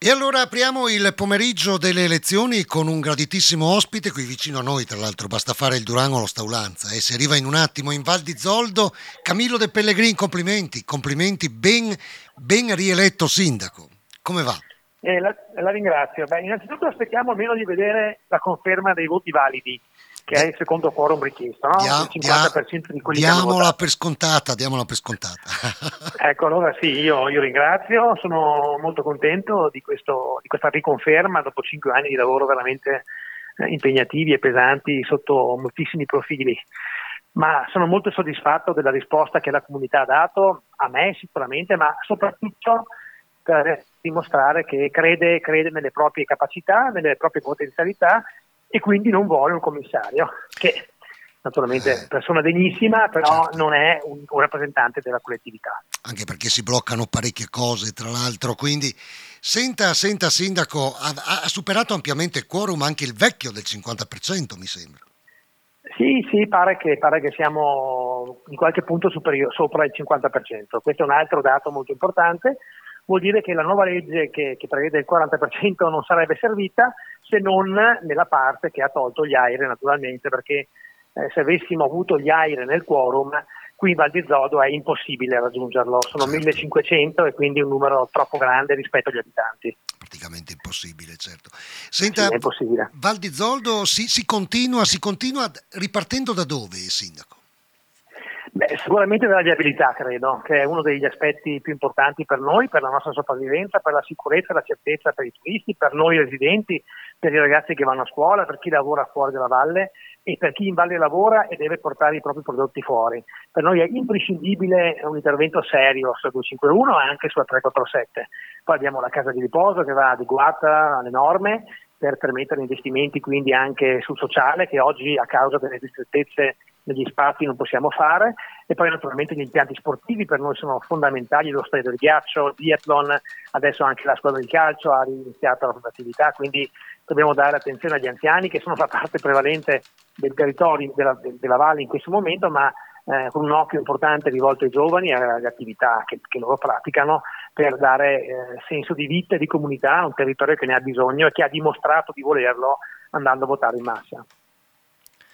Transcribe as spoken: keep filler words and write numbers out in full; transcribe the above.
E allora apriamo il pomeriggio delle elezioni con un graditissimo ospite qui vicino a noi, tra l'altro basta fare il Durango o lo Staulanza e si arriva in un attimo in Val di Zoldo. Camillo De Pellegrin, complimenti, complimenti, ben, ben rieletto sindaco. Come va? Eh, la, la ringrazio. Beh, innanzitutto aspettiamo almeno di vedere la conferma dei voti validi, che è il secondo quorum richiesto, no? Dia, Il cinquanta per cento dia, di quelli che hanno diamola votato. per scontata, diamola per scontata. Ecco, allora sì, io, io ringrazio, sono molto contento di, questo, di questa riconferma dopo cinque anni di lavoro veramente eh, impegnativi e pesanti sotto moltissimi profili. Ma sono molto soddisfatto della risposta che la comunità ha dato, a me sicuramente, ma soprattutto per dimostrare che crede, crede nelle proprie capacità, nelle proprie potenzialità e quindi non vuole un commissario, che naturalmente è una persona degnissima, però Certo. non è un, un rappresentante della collettività. Anche perché si bloccano parecchie cose, tra l'altro, quindi senta, senta Sindaco, ha, ha superato ampiamente il quorum anche il vecchio del cinquanta per cento, mi sembra. Sì, sì, pare che, pare che siamo in qualche punto superiore, sopra il cinquanta per cento. Questo è un altro dato molto importante. Vuol dire che la nuova legge che, che prevede il quaranta per cento non sarebbe servita se non nella parte che ha tolto gli AIRE, naturalmente, perché eh, se avessimo avuto gli AIRE nel quorum, qui in Val di Zodo è impossibile raggiungerlo. Sono Certo. millecinquecento e quindi un numero troppo grande rispetto agli abitanti. Praticamente impossibile, certo. Sì, Senta, è impossibile. Val di Zoldo si, si continua, si continua ripartendo da dove, Sindaco? Beh, sicuramente dalla viabilità, credo, che è uno degli aspetti più importanti per noi, per la nostra sopravvivenza, per la sicurezza e la certezza per i turisti, per noi residenti, per i ragazzi che vanno a scuola, per chi lavora fuori dalla valle e per chi in valle lavora e deve portare i propri prodotti fuori. Per noi è imprescindibile un intervento serio sulla duecentocinquantuno e anche sulla trecentoquarantasette. Poi abbiamo la casa di riposo che va adeguata alle norme per permettere investimenti quindi anche sul sociale che oggi a causa delle ristrettezze negli spazi non possiamo fare, e poi naturalmente gli impianti sportivi per noi sono fondamentali, lo stadio del ghiaccio, il biathlon, adesso anche la squadra di calcio ha iniziato la propria attività, quindi dobbiamo dare attenzione agli anziani che sono la parte prevalente del territorio della, della valle in questo momento, ma eh, con un occhio importante rivolto ai giovani e alle attività che, che loro praticano per dare eh, senso di vita e di comunità a un territorio che ne ha bisogno e che ha dimostrato di volerlo andando a votare in massa.